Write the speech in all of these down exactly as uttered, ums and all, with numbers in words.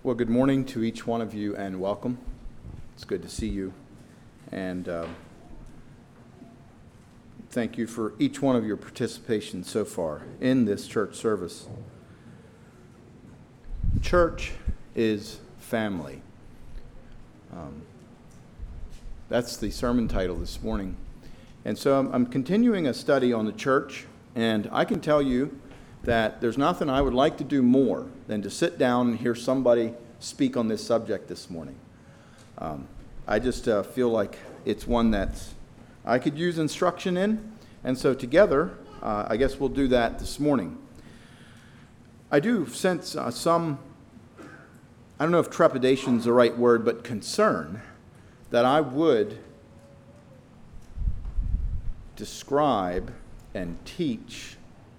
Well, good morning to each one of you and welcome. It's good to see you. And uh, thank you for each one of your participation so far in this church service. Church is family. Um, that's the sermon title this morning. And so I'm, I'm continuing a study on the church, and I can tell you that there's nothing I would like to do more than to sit down and hear somebody speak on this subject this morning. Um, I just uh, feel like it's one that I could use instruction in, and so together, uh, I guess we'll do that this morning. I do sense uh, some, I don't know if trepidation is the right word, but concern that I would describe and teach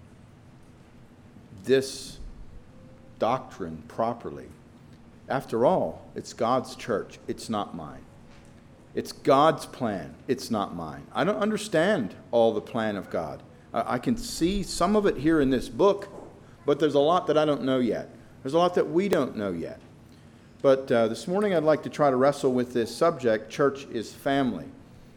this doctrine properly. After all, it's God's church. It's not mine. It's God's plan. It's not mine. I don't understand all the plan of God. I, I can see some of it here in this book, but there's a lot that I don't know yet. There's a lot that we don't know yet. But uh, this morning I'd like to try to wrestle with this subject, church is family.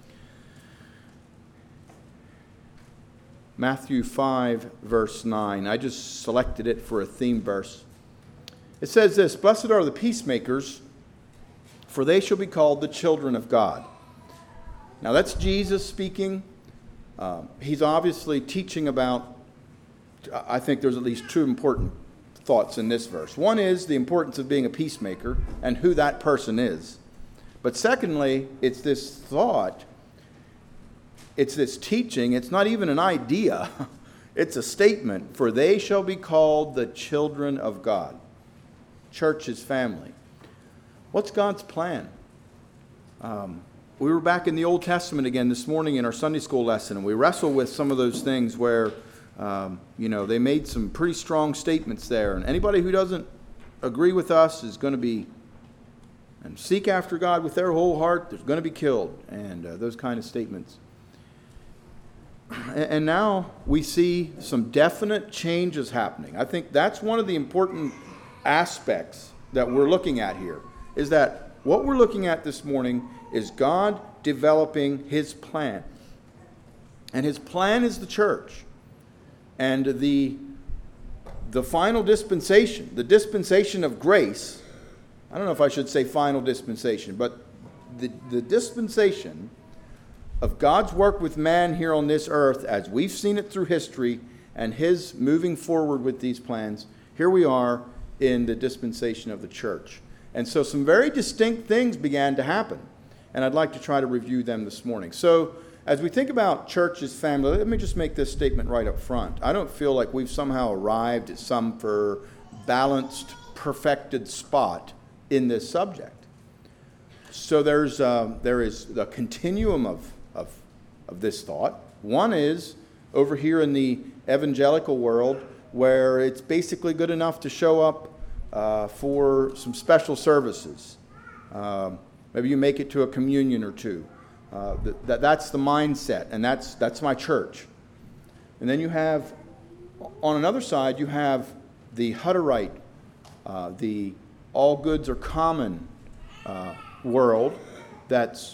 Matthew five, verse nine. I just selected it for a theme verse. It says this, "Blessed are the peacemakers, for they shall be called the children of God." Now that's Jesus speaking. Uh, he's obviously teaching about, I think there's at least two important thoughts in this verse. One is the importance of being a peacemaker and who that person is. But secondly, it's this thought, it's this teaching, it's not even an idea, it's a statement, for they shall be called the children of God. Church is family. What's God's plan? Um, we were back in the Old Testament again this morning in our Sunday school lesson, and we wrestle with some of those things where, um, you know, they made some pretty strong statements there. And anybody who doesn't agree with us is going to be, and seek after God with their whole heart, there's going to be killed, and uh, those kind of statements. And now we see some definite changes happening. I think that's one of the important aspects that we're looking at here, is that what we're looking at this morning is God developing His plan. And His plan is the church. And the, the final dispensation, the dispensation of grace, I don't know if I should say final dispensation, but the, the dispensation of God's work with man here on this earth, as we've seen it through history, and His moving forward with these plans, here we are in the dispensation of the church. And so some very distinct things began to happen, and I'd like to try to review them this morning. So as we think about church as family, let me just make this statement right up front. I don't feel like we've somehow arrived at some for balanced, perfected spot in this subject. So there's uh, there is the continuum of Of, of this thought. One is over here in the evangelical world, where it's basically good enough to show up uh, for some special services. Um, maybe you make it to a communion or two. Uh, that, that that's the mindset, and that's that's my church. And then you have, on another side, you have the Hutterite, uh, the all goods are common uh, world that's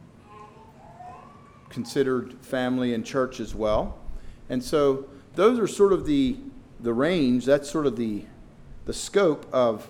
considered family and church as well. And so those are sort of the the range, that's sort of the the scope of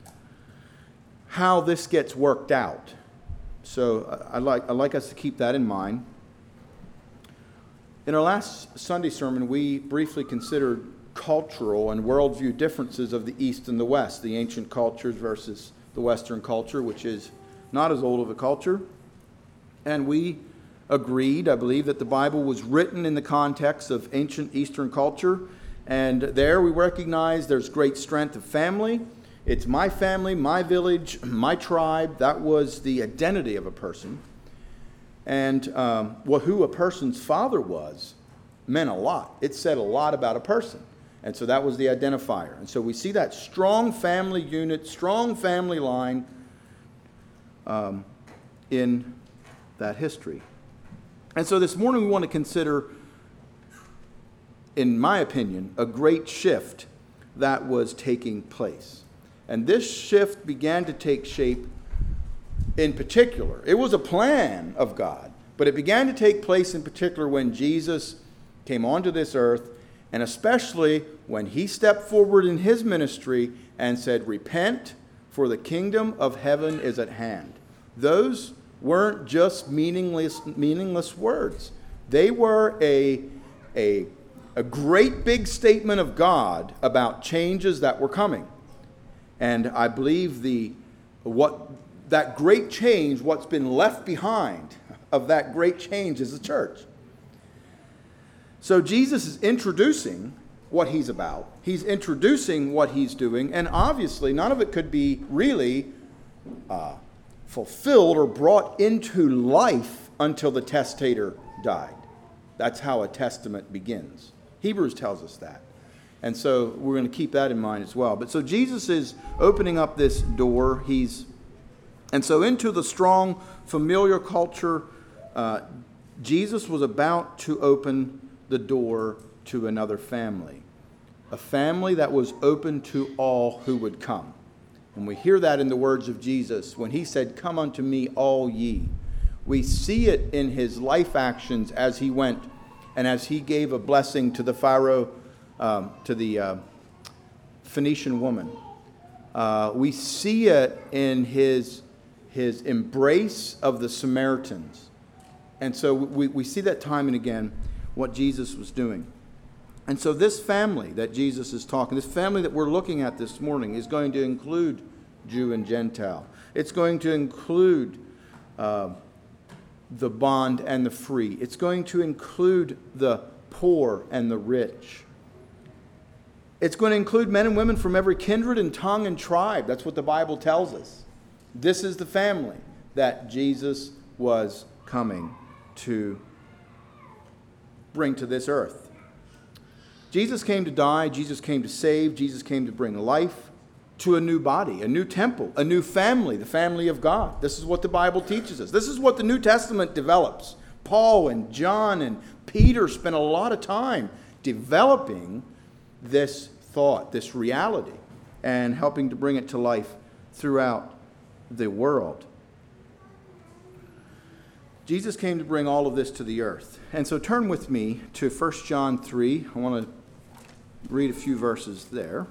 how this gets worked out. So I like I like us to keep that in mind. In our last Sunday sermon, we briefly considered cultural and worldview differences of the East and the West, the ancient cultures versus the Western culture, which is not as old of a culture. And we agreed, I believe, that the Bible was written in the context of ancient Eastern culture, and there we recognize there's great strength of family. It's my family, my village, my tribe. That was the identity of a person. And um, well, who a person's father was meant a lot. It said a lot about a person. And so that was the identifier. And so we see that strong family unit, strong family line um, in that history. And so this morning we want to consider, in my opinion, a great shift that was taking place. And this shift began to take shape in particular. It was a plan of God, but it began to take place in particular when Jesus came onto this earth, and especially when he stepped forward in his ministry and said, "Repent, for the kingdom of heaven is at hand." Those weren't just meaningless, meaningless words. They were a, a, a great big statement of God about changes that were coming. And I believe the what that great change, what's been left behind of that great change is the church. So Jesus is introducing what he's about. He's introducing what he's doing, and obviously none of it could be really uh, fulfilled or brought into life until the testator died. That's how a testament begins. Hebrews tells us that. And so we're going to keep that in mind as well. But so Jesus is opening up this door. He's And so into the strong, familiar culture, uh, Jesus was about to open the door to another family. A family that was open to all who would come. And we hear that in the words of Jesus when he said, "Come unto me, all ye." We see it in his life actions as he went and as he gave a blessing to the Pharaoh, um, to the uh, Phoenician woman. Uh, we see it in his his embrace of the Samaritans. And so we, we see that time and again what Jesus was doing. And so this family that Jesus is talking, this family that we're looking at this morning is going to include Jew and Gentile. It's going to include uh, the bond and the free. It's going to include the poor and the rich. It's going to include men and women from every kindred and tongue and tribe. That's what the Bible tells us. This is the family that Jesus was coming to bring to this earth. Jesus came to die, Jesus came to save, Jesus came to bring life to a new body, a new temple, a new family, the family of God. This is what the Bible teaches us. This is what the New Testament develops. Paul and John and Peter spent a lot of time developing this thought, this reality, and helping to bring it to life throughout the world. Jesus came to bring all of this to the earth. And so turn with me to First John three. I want to read a few verses there.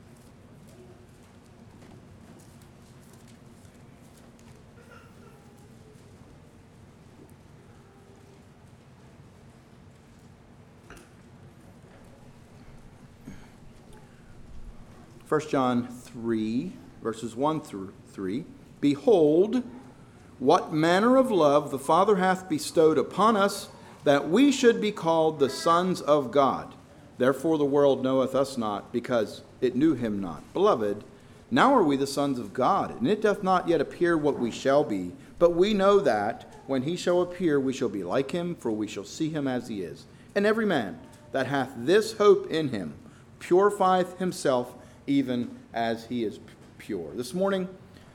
First John three, verses one through three. "Behold, what manner of love the Father hath bestowed upon us, that we should be called the sons of God. Therefore the world knoweth us not, because it knew him not. Beloved, now are we the sons of God, and it doth not yet appear what we shall be. But we know that when he shall appear, we shall be like him, for we shall see him as he is. And every man that hath this hope in him purifieth himself, even as he is pure." This morning,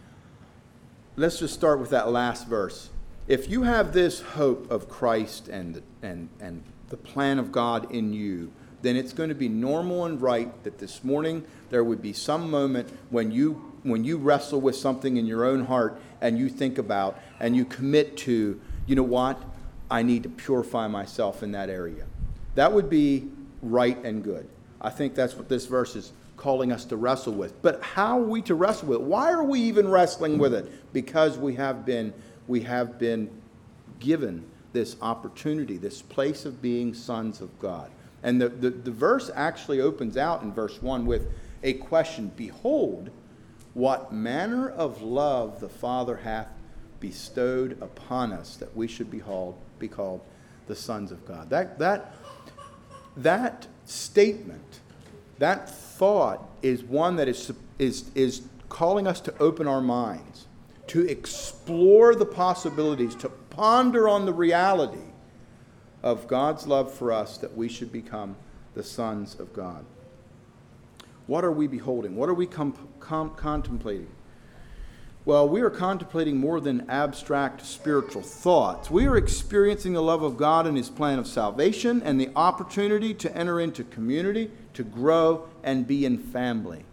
let's just start with that last verse. If you have this hope of Christ and, and, and the plan of God in you, then it's going to be normal and right that this morning there would be some moment when you when you wrestle with something in your own heart and you think about and you commit to, you know what, I need to purify myself in that area. That would be right and good. I think that's what this verse is calling us to wrestle with. But how are we to wrestle with it? Why are we even wrestling with it? Because we have been we have been given this opportunity, this place of being sons of God. And the, the, the verse actually opens out in verse one with a question. "Behold, what manner of love the Father hath bestowed upon us, that we should be called, be called the sons of God." That, that, that statement, that thought is one that is, is, is calling us to open our minds, to explore the possibilities, to ponder on the reality of God's love for us, that we should become the sons of God. What are we beholding? What are we com- com- contemplating? Well, we are contemplating more than abstract spiritual thoughts. We are experiencing the love of God and his plan of salvation and the opportunity to enter into community, to grow and be in family.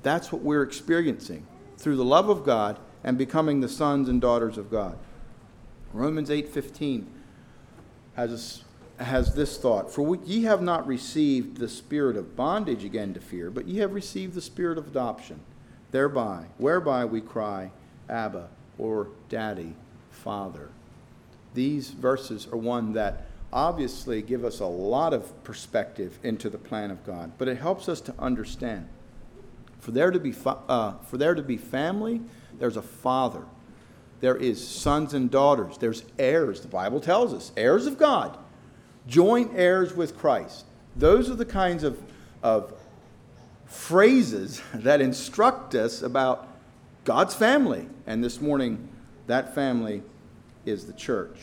That's what we're experiencing through the love of God and becoming the sons and daughters of God. Romans eight fifteen has, a, has this thought, "For we, ye have not received the spirit of bondage again to fear, but ye have received the spirit of adoption, thereby, whereby we cry, Abba," or Daddy, Father. These verses are one that obviously give us a lot of perspective into the plan of God, but it helps us to understand. For there to be fa- uh, for there to be family, there's a father. There is sons and daughters. There's heirs. The Bible tells us, heirs of God, joint heirs with Christ. Those are the kinds of, of phrases that instruct us about God's family. And this morning, that family is the church.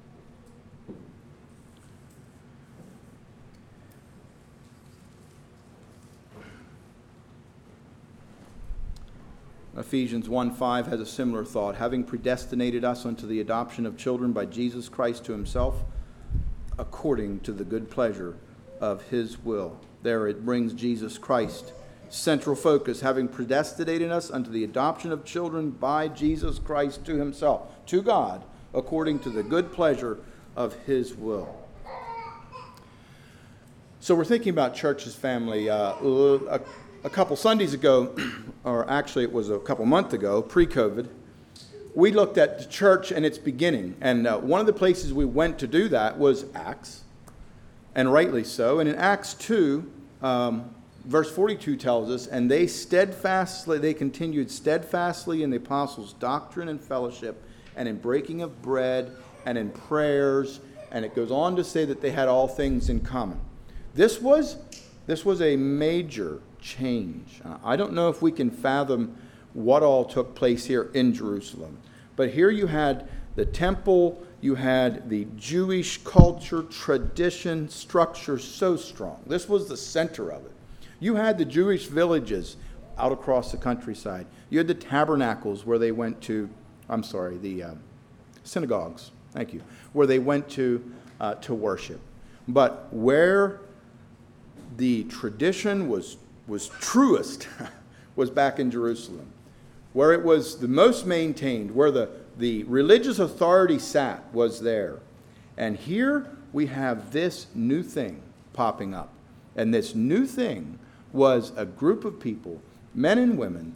Ephesians one five has a similar thought. "Having predestinated us unto the adoption of children by Jesus Christ to himself, according to the good pleasure of his will." There it brings Jesus Christ, central focus, having predestinated us unto the adoption of children by Jesus Christ to himself, to God, according to the good pleasure of his will. So we're thinking about church as family. Uh, a, a couple Sundays ago, or actually it was a couple months ago, pre-COVID, we looked at the church and its beginning. And uh, one of the places we went to do that was Acts, and rightly so. And in Acts two, um, verse forty-two tells us, "And they steadfastly, they continued steadfastly in the apostles' doctrine and fellowship, and in breaking of bread, and in prayers," and it goes on to say that they had all things in common. This was, this was a major change. Uh, I don't know if we can fathom what all took place here in Jerusalem, but here you had the temple, you had the Jewish culture, tradition, structure so strong. This was the center of it. You had the Jewish villages out across the countryside. You had the tabernacles where they went to, I'm sorry, the uh, synagogues, thank you, where they went to uh, to worship. But where the tradition was was truest was back in Jerusalem, where it was the most maintained, where the, the religious authority sat was there. And here we have this new thing popping up. And this new thing was a group of people, men and women,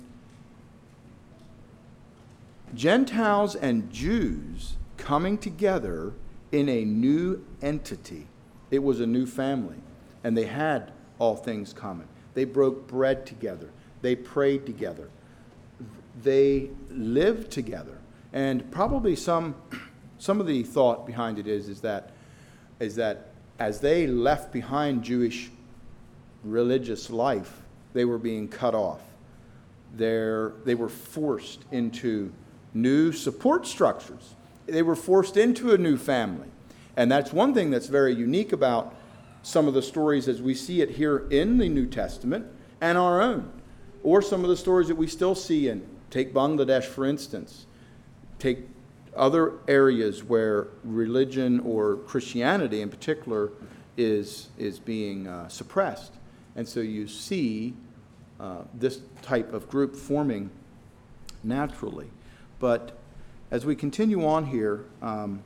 Gentiles and Jews, coming together in a new entity. It was a new family, and they had all things common. They broke bread together. They prayed together. They lived together. And probably some some of the thought behind it is, is that is that as they left behind Jewish religious life, they were being cut off. They're, they were forced into new support structures. They were forced into a new family. And that's one thing that's very unique about some of the stories as we see it here in the New Testament and our own, or some of the stories that we still see in, take Bangladesh for instance, take other areas where religion or Christianity in particular is, is being uh, suppressed. And so you see uh, this type of group forming naturally. But as we continue on here, um,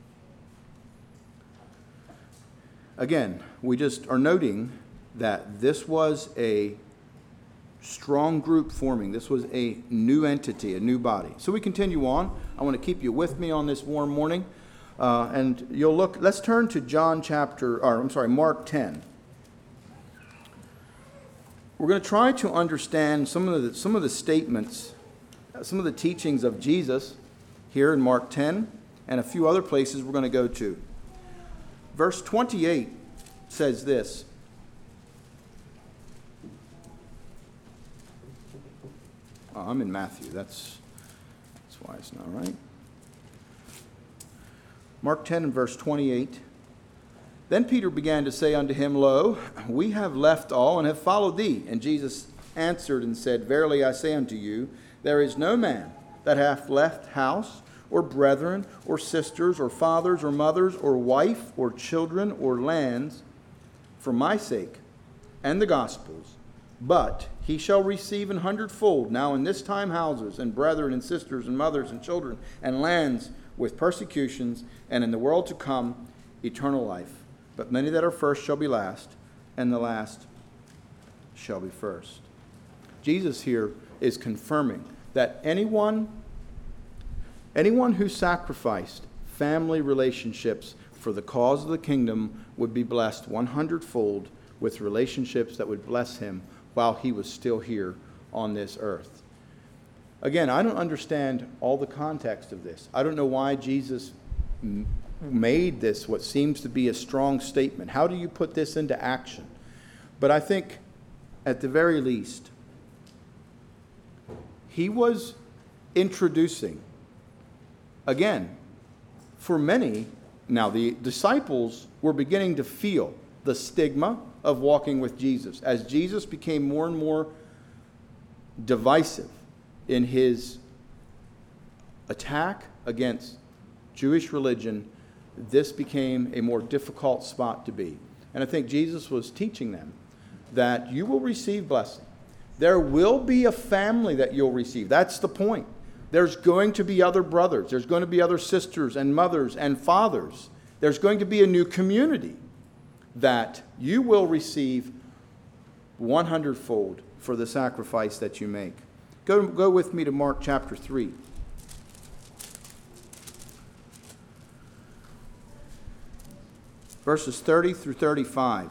again, we just are noting that this was a strong group forming. This was a new entity, a new body. So we continue on. I want to keep you with me on this warm morning. Uh, and you'll look, let's turn to John chapter, or I'm sorry, Mark ten. We're going to try to understand some of the, some of the statements, some of the teachings of Jesus here in Mark ten, and a few other places we're going to go to. Verse twenty-eight says this. Oh, I'm in Matthew. That's, that's why it's not right. Mark ten and verse twenty-eight. Then Peter began to say unto him, Lo, we have left all and have followed thee. And Jesus answered and said, Verily I say unto you, there is no man that hath left house, or brethren, or sisters, or fathers, or mothers, or wife, or children, or lands, for my sake and the gospel's, but he shall receive an hundredfold now in this time houses, and brethren, and sisters, and mothers, and children, and lands, with persecutions, and in the world to come eternal life. But many that are first shall be last, and the last shall be first. Jesus here is confirming that anyone, anyone who sacrificed family relationships for the cause of the kingdom would be blessed one hundredfold with relationships that would bless him while he was still here on this earth. Again, I don't understand all the context of this. I don't know why Jesus m- made this what seems to be a strong statement. How do you put this into action? But I think, at the very least, he was introducing, again, for many, now the disciples were beginning to feel the stigma of walking with Jesus as Jesus became more and more divisive in his attack against Jewish religion. This became a more difficult spot to be. And I think Jesus was teaching them that you will receive blessing. There will be a family that you'll receive. That's the point. There's going to be other brothers. There's going to be other sisters and mothers and fathers. There's going to be a new community that you will receive one hundredfold for the sacrifice that you make. Go, go with me to Mark chapter three. Verses thirty through thirty-five.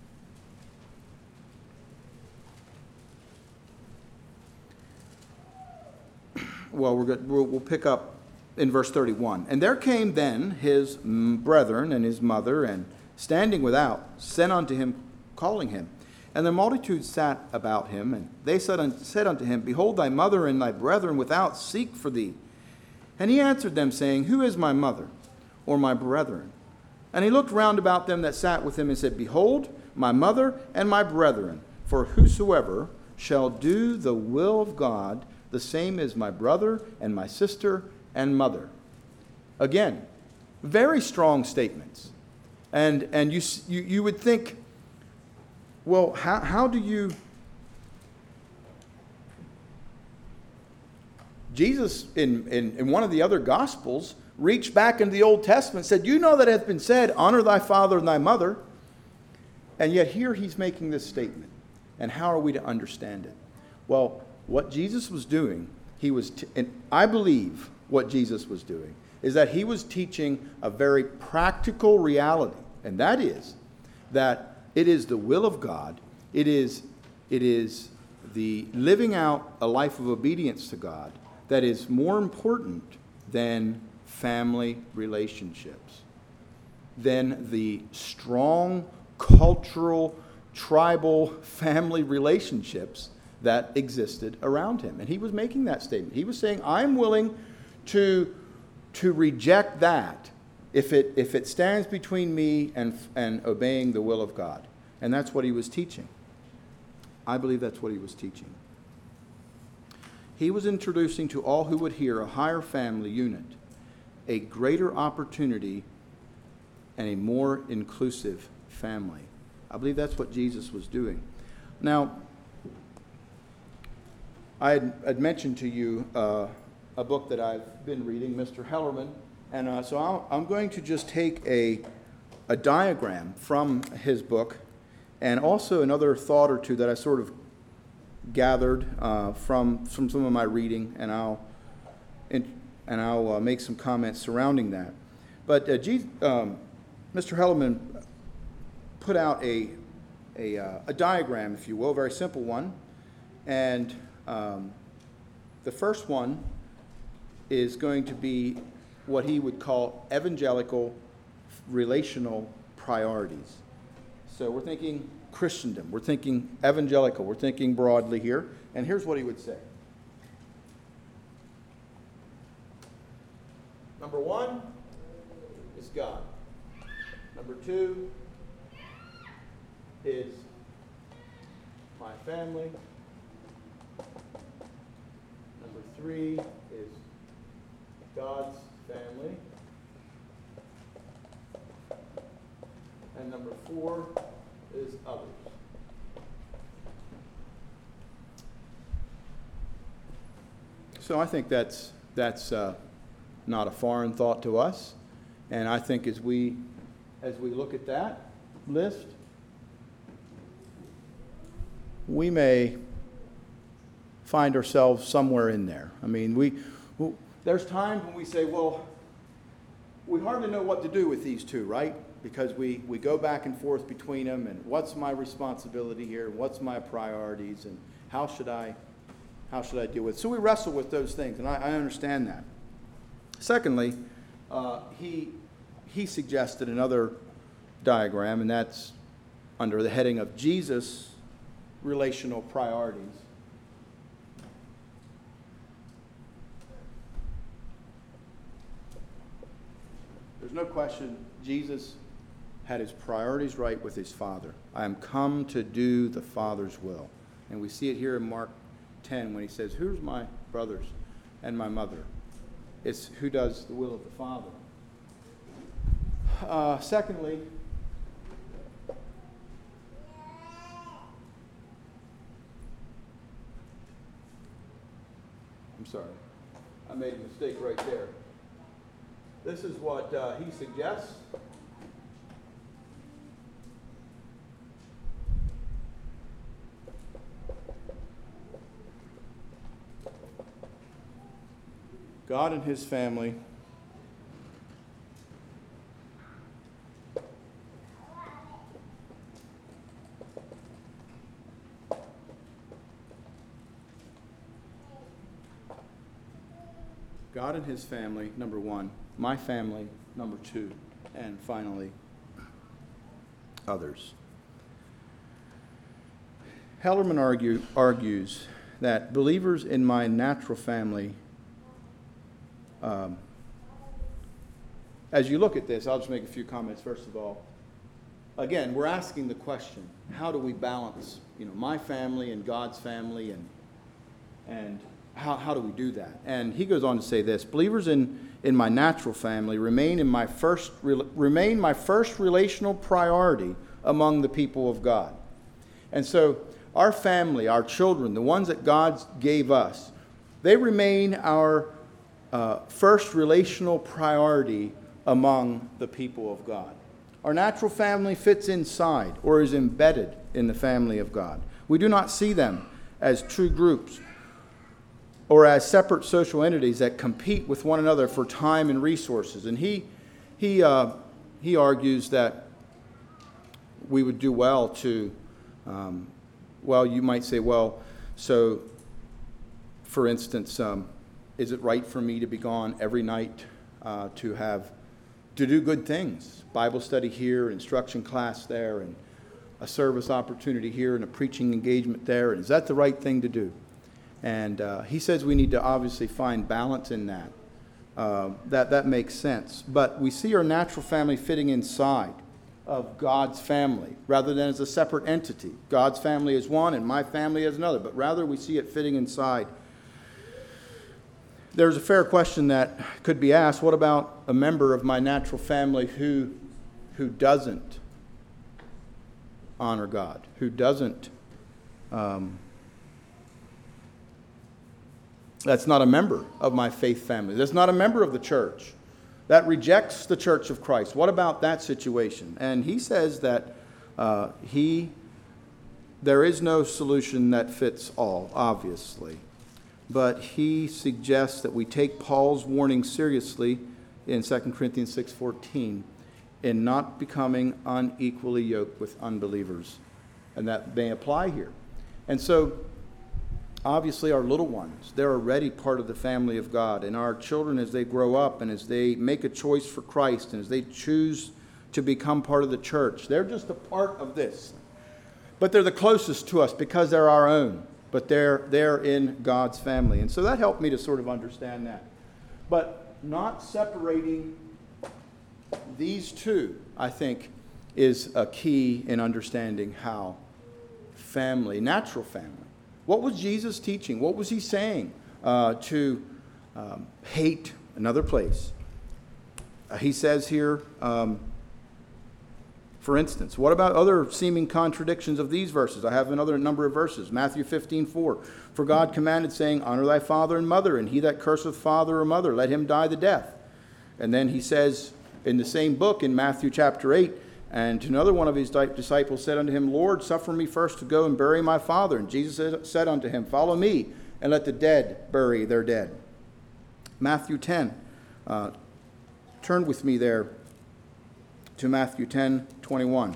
Well, we're good. We'll, we'll pick up in verse thirty-one. And there came then his brethren and his mother, and standing without, sent unto him, calling him. And the multitude sat about him, and they said, un- said unto him, Behold, thy mother and thy brethren without seek for thee. And he answered them, saying, Who is my mother, or my brethren? And he looked round about them that sat with him, and said, Behold, my mother and my brethren, for whosoever shall do the will of God, the same is my brother and my sister and mother. Again, very strong statements. And and you you, you would think, well, how, how do you... Jesus, in, in, in one of the other Gospels, reached back into the Old Testament and said, you know that it hath been said, honor thy father and thy mother. And yet here he's making this statement. And how are we to understand it? Well, what Jesus was doing, he was, t- and I believe what Jesus was doing, is that he was teaching a very practical reality. And that is that it is the will of God. It is, it is the living out a life of obedience to God that is more important than family relationships, than the strong cultural, tribal family relationships that existed around him. And he was making that statement. He was saying, I'm willing to, to reject that if it, if it stands between me and, and obeying the will of God. And that's what he was teaching. I believe that's what he was teaching. He was introducing to all who would hear a higher family unit, a greater opportunity, and a more inclusive family. I believe that's what Jesus was doing. Now, I had, had mentioned to you uh, a book that I've been reading, Mister Hellerman, and uh, so I'll, I'm going to just take a, a diagram from his book, and also another thought or two that I sort of gathered uh, from from some of my reading, and I'll and, and I'll uh, make some comments surrounding that. But uh, G, um, Mister Hellerman put out a a, uh, a diagram, if you will, a very simple one, and um, the first one is going to be what he would call evangelical relational priorities. So we're thinking Christendom, we're thinking evangelical, we're thinking broadly here, and here's what he would say. Number one is God. Number two is my family. Number three is God's family. And number four is others. So I think that's that's uh, not a foreign thought to us. And I think as we as we look at that list, we may find ourselves somewhere in there. I mean, we, we there's times when we say, well, we hardly know what to do with these two, right? Because we, we go back and forth between them, and what's my responsibility here? What's my priorities? And how should I how should I deal with it? So we wrestle with those things, and I, I understand that. Secondly, uh, he he suggested another diagram, and that's under the heading of Jesus' relational priorities. There's no question Jesus had his priorities right with his Father. I am come to do the Father's will. And we see it here in Mark ten when he says, who's my brothers and my mother? It's who does the will of the Father. Uh, secondly, I'm sorry, I made a mistake right there. This is what uh, he suggests. God and his family God and his family, number one. My family, number two. And finally, others. Hellerman argue, argues that believers in my natural family, um, as you look at this, I'll just make a few comments first of all. Again, we're asking the question, how do we balance, you know, my family and God's family, and and How, how do we do that? And he goes on to say this: believers in, in my natural family remain in my first remain my first relational priority among the people of God. And so our family, our children, the ones that God gave us, they remain our uh, first relational priority among the people of God. Our natural family fits inside or is embedded in the family of God. We do not see them as true groups or as separate social entities that compete with one another for time and resources. And he he uh, he argues that we would do well to, um, well, you might say, well, so, for instance, um, is it right for me to be gone every night uh, to have, to do good things? Bible study here, instruction class there, and a service opportunity here, and a preaching engagement there. And is that the right thing to do? And uh, he says we need to obviously find balance in that. Uh, that. That makes sense. But we see our natural family fitting inside of God's family rather than as a separate entity. God's family is one and my family is another, but rather we see it fitting inside. There's a fair question that could be asked: what about a member of my natural family who, who doesn't honor God, who doesn't... Um, That's not a member of my faith family. That's not a member of the church. That rejects the church of Christ. What about that situation? And he says that uh, he, there is no solution that fits all, obviously. But he suggests that we take Paul's warning seriously in Second Corinthians six fourteen in not becoming unequally yoked with unbelievers. And that may apply here. And so, obviously, our little ones, they're already part of the family of God. And our children, as they grow up and as they make a choice for Christ and as they choose to become part of the church, they're just a part of this. But they're the closest to us because they're our own. But they're, they're in God's family. And so that helped me to sort of understand that. But not separating these two, I think, is a key in understanding how family, natural family. What was Jesus teaching? What was he saying uh, to um, hate another place? Uh, he says here, um, For instance, what about other seeming contradictions of these verses? I have another number of verses. Matthew fifteen four. For God commanded, saying, honor thy father and mother, and he that curseth father or mother, let him die the death. And then he says in the same book in Matthew chapter eight, and another one of his disciples said unto him, Lord, suffer me first to go and bury my father. And Jesus said unto him, follow me, and let the dead bury their dead. Matthew ten. Uh, turn with me there to Matthew ten twenty-one.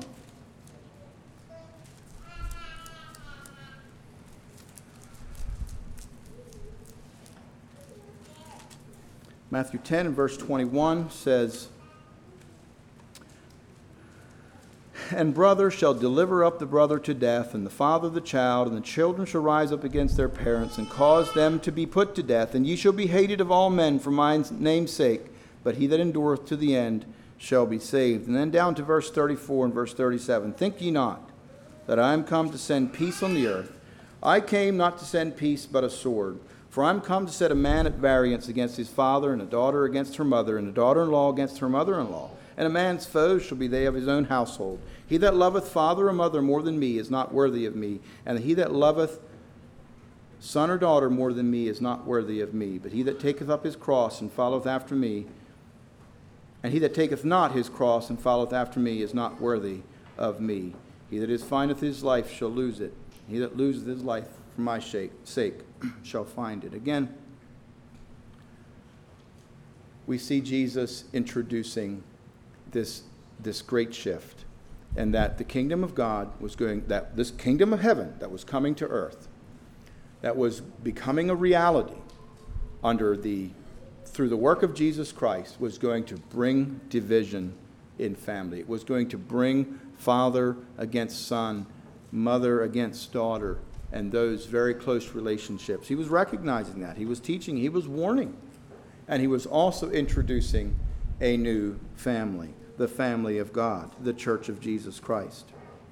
Matthew ten and verse twenty-one says, and brother shall deliver up the brother to death, and the father the child, and the children shall rise up against their parents, and cause them to be put to death. And ye shall be hated of all men for my name's sake, but he that endureth to the end shall be saved. And then down to verse thirty-four and verse thirty-seven. Think ye not that I am come to send peace on the earth? I came not to send peace, but a sword. For I am come to set a man at variance against his father, and a daughter against her mother, and a daughter-in-law against her mother-in-law. And a man's foes shall be they of his own household. He that loveth father or mother more than me is not worthy of me, and he that loveth son or daughter more than me is not worthy of me. But he that taketh up his cross and followeth after me, and he that taketh not his cross and followeth after me is not worthy of me. He that is findeth his life shall lose it. He that loseth his life for my sake shall find it. Again, we see Jesus introducing this, this great shift, and that the kingdom of God was going, that this kingdom of heaven that was coming to earth, that was becoming a reality under the, through the work of Jesus Christ, was going to bring division in family. It was going to bring father against son, mother against daughter, and those very close relationships. He was recognizing that. He was teaching. He was warning. And he was also introducing a new family, the family of God, the church of Jesus Christ.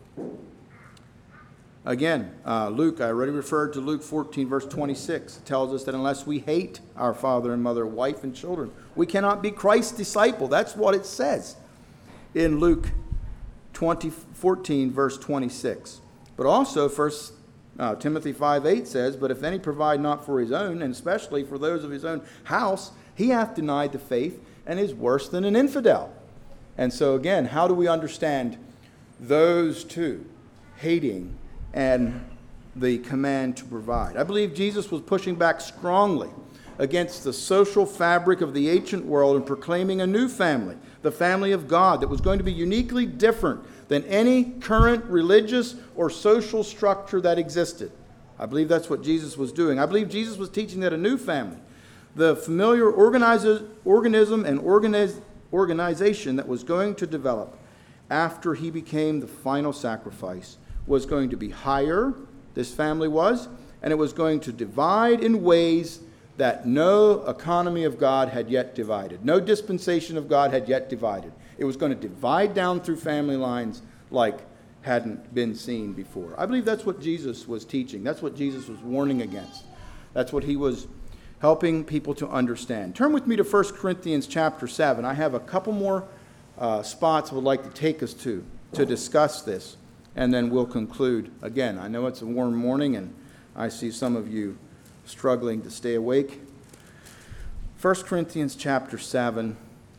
Again, uh, Luke, I already referred to Luke fourteen, verse twenty-six. It tells us that unless we hate our father and mother, wife and children, we cannot be Christ's disciple. That's what it says in Luke twenty, fourteen, verse twenty-six. But also, First uh, Timothy five eight says, but if any provide not for his own, and especially for those of his own house, he hath denied the faith and is worse than an infidel. And so again, how do we understand those two, hating and the command to provide? I believe Jesus was pushing back strongly against the social fabric of the ancient world and proclaiming a new family, the family of God, that was going to be uniquely different than any current religious or social structure that existed. I believe that's what Jesus was doing. I believe Jesus was teaching that a new family, the familiar organizer, organism and organiz, organization that was going to develop after he became the final sacrifice, was going to be higher, this family was, and it was going to divide in ways that no economy of God had yet divided. No dispensation of God had yet divided. It was going to divide down through family lines like hadn't been seen before. I believe that's what Jesus was teaching. That's what Jesus was warning against. That's what he was helping people to understand. Turn with me to First Corinthians chapter seven. I have a couple more uh, spots I would like to take us to to discuss this, and then we'll conclude. Again, I know it's a warm morning, and I see some of you struggling to stay awake. First Corinthians chapter seven.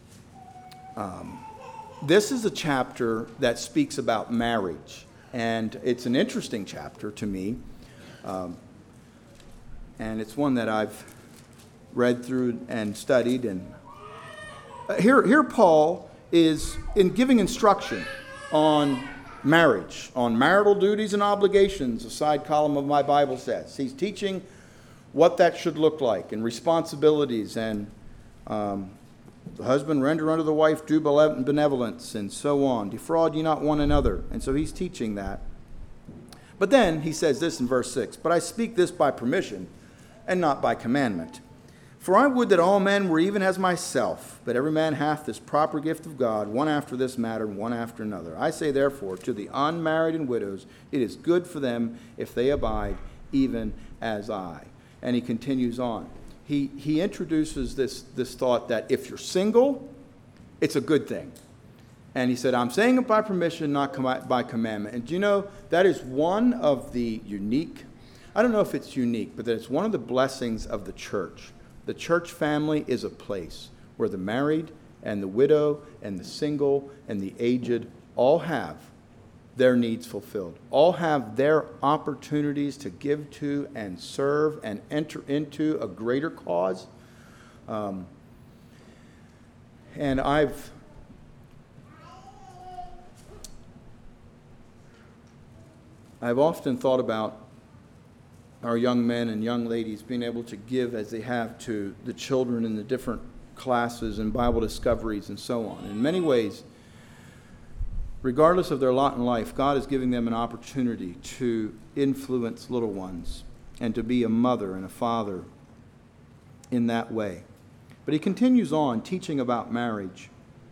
Um, this is a chapter that speaks about marriage, and it's an interesting chapter to me, um, and it's one that I've read through and studied. And uh, here, here Paul is in giving instruction on marriage, on marital duties and obligations, a side column of my Bible says. He's teaching what that should look like, and responsibilities, and um, the husband render unto the wife due benevolence, and so on. Defraud ye not one another. And so he's teaching that. But then he says this in verse six, but I speak this by permission and not by commandment. For I would that all men were even as myself, but every man hath this proper gift of God, one after this matter, and one after another. I say therefore to the unmarried and widows, it is good for them if they abide, even as I. And he continues on. He, he introduces this, this thought that if you're single, it's a good thing. And he said, I'm saying it by permission, not com- by commandment. And do you know, that is one of the unique, I don't know if it's unique, but that it's one of the blessings of the church. The church family is a place where the married and the widow and the single and the aged all have their needs fulfilled, all have their opportunities to give to and serve and enter into a greater cause. Um, and I've I've often thought about our young men and young ladies being able to give as they have to the children in the different classes and Bible discoveries and so on. In many ways, regardless of their lot in life, God is giving them an opportunity to influence little ones and to be a mother and a father in that way. But he continues on teaching about marriage.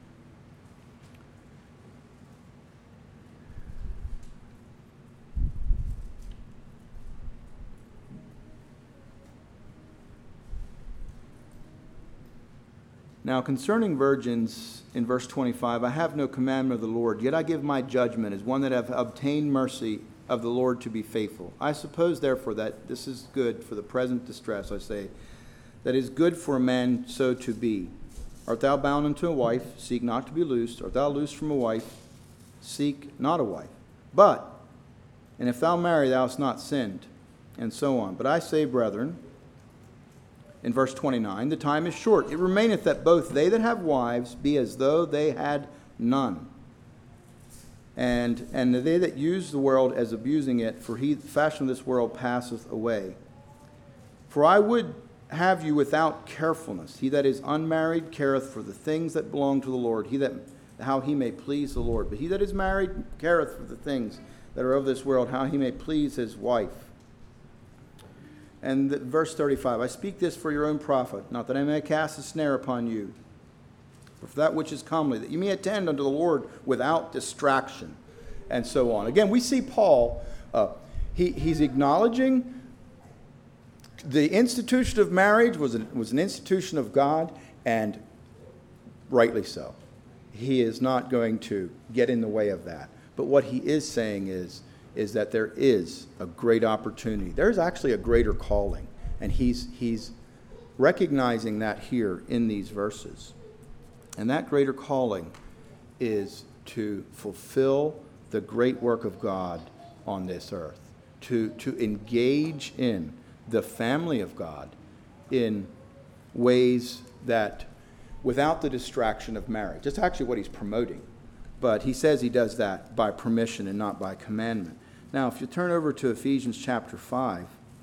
Now, concerning virgins, in verse twenty-five, I have no commandment of the Lord, yet I give my judgment as one that have obtained mercy of the Lord to be faithful. I suppose, therefore, that this is good for the present distress, I say, that is good for a man so to be. Art thou bound unto a wife? Seek not to be loosed. Art thou loosed from a wife? Seek not a wife. But, and if thou marry, thou hast not sinned, and so on. But I say, brethren, in verse twenty-nine, the time is short. It remaineth that both they that have wives be as though they had none. And, and they that use the world as abusing it, for he, the fashion of this world passeth away. For I would have you without carefulness. He that is unmarried careth for the things that belong to the Lord, he that how he may please the Lord. But he that is married careth for the things that are of this world, how he may please his wife. And the, verse thirty-five, I speak this for your own profit, not that I may cast a snare upon you, but for that which is comely, that you may attend unto the Lord without distraction, and so on. Again, we see Paul, uh, he, he's acknowledging the institution of marriage was an, was an institution of God, and rightly so. He is not going to get in the way of that. But what he is saying is, is that there is a great opportunity. There's actually a greater calling, and he's he's recognizing that here in these verses. And that greater calling is to fulfill the great work of God on this earth, to, to engage in the family of God in ways that, without the distraction of marriage. That's actually what he's promoting. But he says he does that by permission and not by commandment. Now, if you turn over to Ephesians chapter five,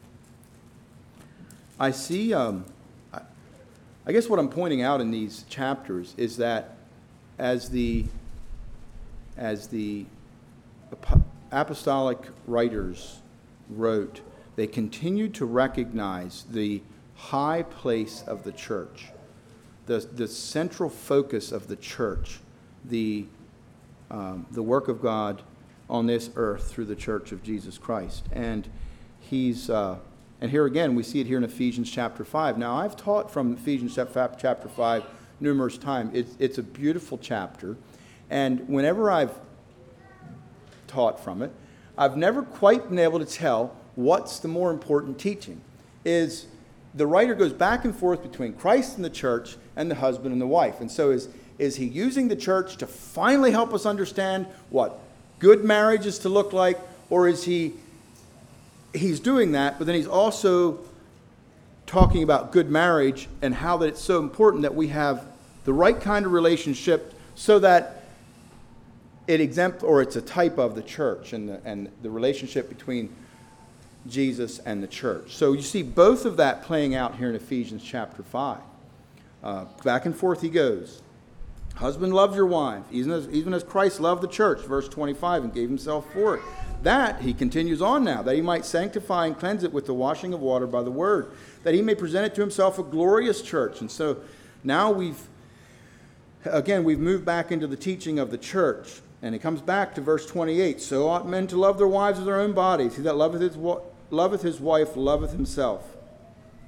I see, um, I, I guess what I'm pointing out in these chapters is that as the, as the apostolic writers wrote, they continued to recognize the high place of the church, the, the central focus of the church, the Um, the work of God on this earth through the church of Jesus Christ. And he's, uh, and here again, we see it here in Ephesians chapter five. Now, I've taught from Ephesians chapter five numerous times. It's, it's a beautiful chapter. And whenever I've taught from it, I've never quite been able to tell what's the more important teaching. Is the writer goes back and forth between Christ and the church and the husband and the wife. And so is Is he using the church to finally help us understand what good marriage is to look like? Or is he, he's doing that, but then he's also talking about good marriage and how that it's so important that we have the right kind of relationship so that it exempt, or it's a type of the church and the, and the relationship between Jesus and the church. So you see both of that playing out here in Ephesians chapter five. Uh, back and forth he goes. Husband, love your wife, even as, even as Christ loved the church, verse twenty-five, and gave himself for it. That, he continues on now, that he might sanctify and cleanse it with the washing of water by the word, that he may present it to himself a glorious church. And so now we've, again, we've moved back into the teaching of the church. And it comes back to verse twenty-eight. So ought men to love their wives as their own bodies. He that loveth his, loveth his wife loveth himself.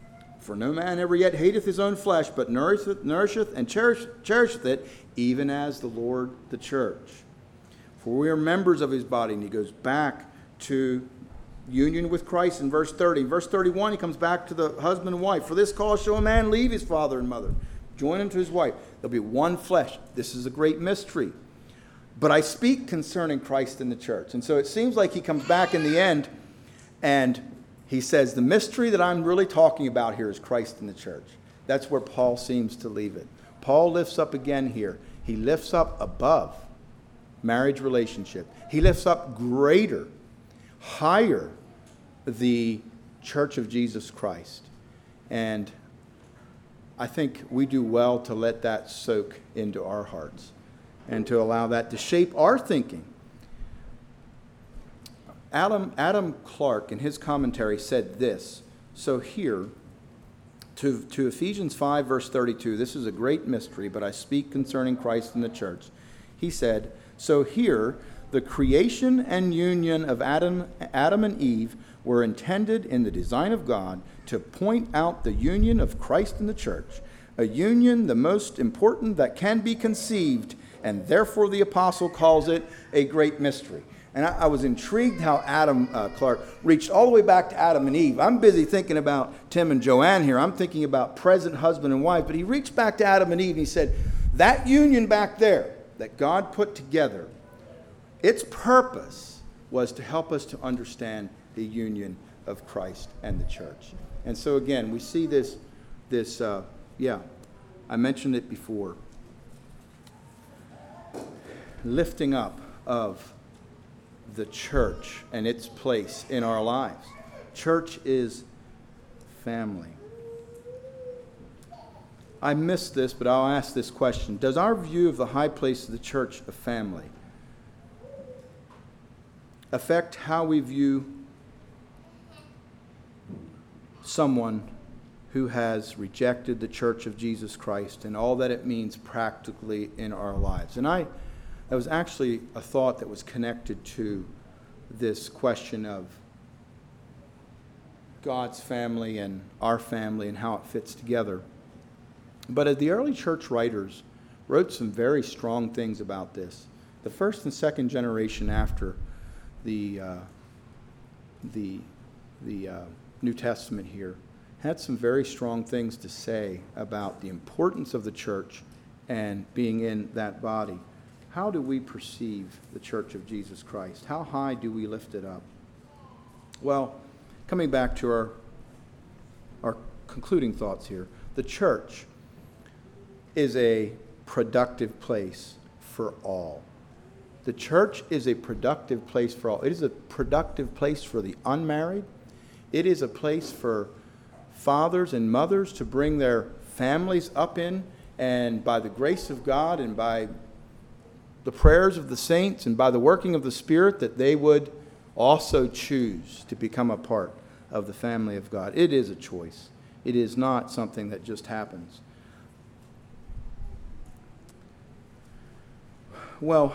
For no man ever yet hateth his own flesh, but nourisheth, nourisheth and cherish, cherisheth it, even as the Lord the church. For we are members of his body. And he goes back to union with Christ in verse thirty. In verse thirty-one, he comes back to the husband and wife. For this cause shall a man leave his father and mother, join unto his wife. There'll be one flesh. This is a great mystery. But I speak concerning Christ and the church. And so it seems like he comes back in the end and he says, the mystery that I'm really talking about here is Christ and the church. That's where Paul seems to leave it. Paul lifts up again here. He lifts up above marriage relationship. He lifts up greater, higher, the church of Jesus Christ. And I think we do well to let that soak into our hearts and to allow that to shape our thinking. Adam, Adam Clarke, in his commentary, said this. So here, to, to Ephesians five, verse thirty-two, this is a great mystery, but I speak concerning Christ and the church. He said, so here, the creation and union of Adam, Adam and Eve were intended in the design of God to point out the union of Christ and the church, a union the most important that can be conceived, and therefore the apostle calls it a great mystery. And I, I was intrigued how Adam uh, Clarke reached all the way back to Adam and Eve. I'm busy thinking about Tim and Joanne here. I'm thinking about present husband and wife. But he reached back to Adam and Eve and he said, that union back there that God put together, its purpose was to help us to understand the union of Christ and the church. And so again, we see this, this uh, yeah, I mentioned it before, lifting up of the church and its place in our lives. Church is family. I missed this, but I'll ask this question. Does our view of the high place of the church of family affect how we view someone who has rejected the church of Jesus Christ and all that it means practically in our lives? And I, that was actually a thought that was connected to this question of God's family and our family and how it fits together. But the early church writers wrote some very strong things about this. The first and second generation after the uh, the the uh, New Testament here had some very strong things to say about the importance of the church and being in that body. How do we perceive the church of Jesus Christ? How high do we lift it up? Well, coming back to our our concluding thoughts here, the church is a productive place for all. The church is a productive place for all. It is a productive place for the unmarried. It is a place for fathers and mothers to bring their families up in, and by the grace of God and by the prayers of the saints and by the working of the Spirit, that they would also choose to become a part of the family of God. It is a choice. It is not something that just happens. Well,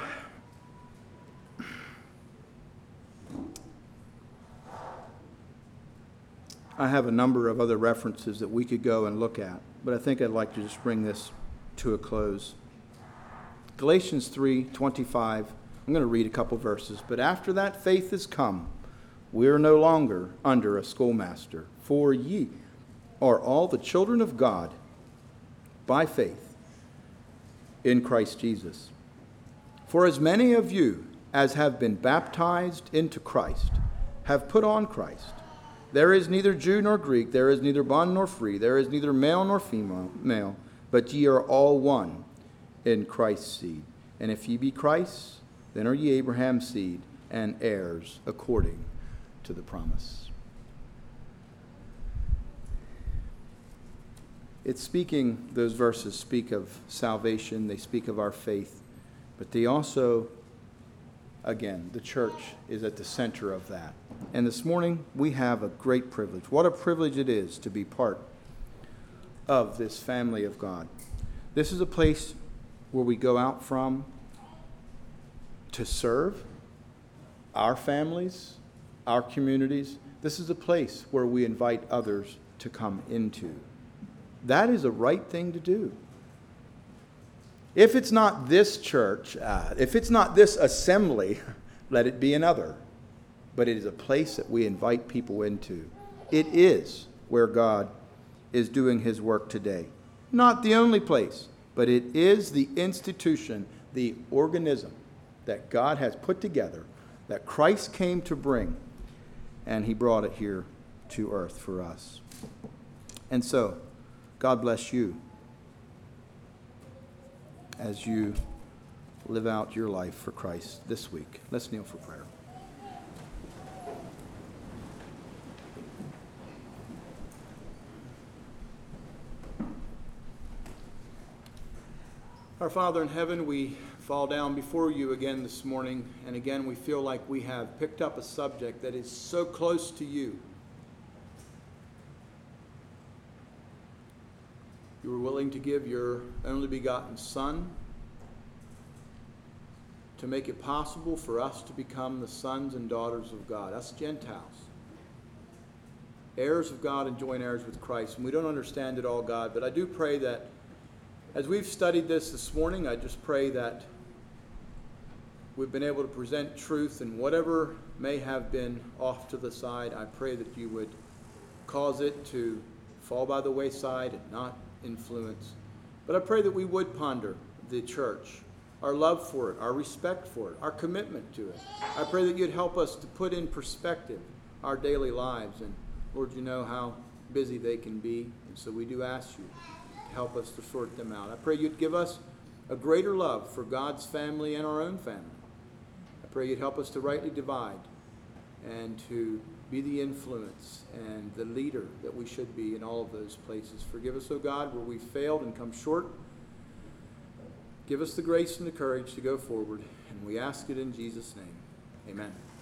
I have a number of other references that we could go and look at, but I think I'd like to just bring this to a close. Galatians three twenty-five, I'm going to read a couple verses. But after that faith is come, we are no longer under a schoolmaster, for ye are all the children of God by faith in Christ Jesus. For as many of you as have been baptized into Christ have put on Christ. There is neither Jew nor Greek, there is neither bond nor free, there is neither male nor female, male, but ye are all one in Christ's seed. And if ye be Christ's, then are ye Abraham's seed and heirs according to the promise. It's speaking, those verses speak of salvation, they speak of our faith, but they also, again, the church is at the center of that. And this morning, we have a great privilege. What a privilege it is to be part of this family of God. This is a place where we go out from to serve our families, our communities. This is a place where we invite others to come into. That is a right thing to do. If it's not this church, uh, if it's not this assembly, let it be another. But it is a place that we invite people into. It is where God is doing his work today. Not the only place, but it is the institution, the organism that God has put together, that Christ came to bring, and he brought it here to earth for us. And so, God bless you as you live out your life for Christ this week. Let's kneel for prayer. Our Father in heaven, we fall down before you again this morning, and again we feel like we have picked up a subject that is so close to you. You were willing to give your only begotten Son to make it possible for us to become the sons and daughters of God, us Gentiles, heirs of God and joint heirs with Christ. And we don't understand it all, God, but I do pray that as we've studied this this morning, I just pray that we've been able to present truth, and whatever may have been off to the side, I pray that you would cause it to fall by the wayside and not influence. But I pray that we would ponder the church, our love for it, our respect for it, our commitment to it. I pray that you'd help us to put in perspective our daily lives. And Lord, you know how busy they can be, and so we do ask you to help us to sort them out. I pray you'd give us a greater love for God's family and our own family. I pray you'd help us to rightly divide and to be the influence and the leader that we should be in all of those places. Forgive us, O God, where we've failed and come short. Give us the grace and the courage to go forward, and we ask it in Jesus' name. Amen.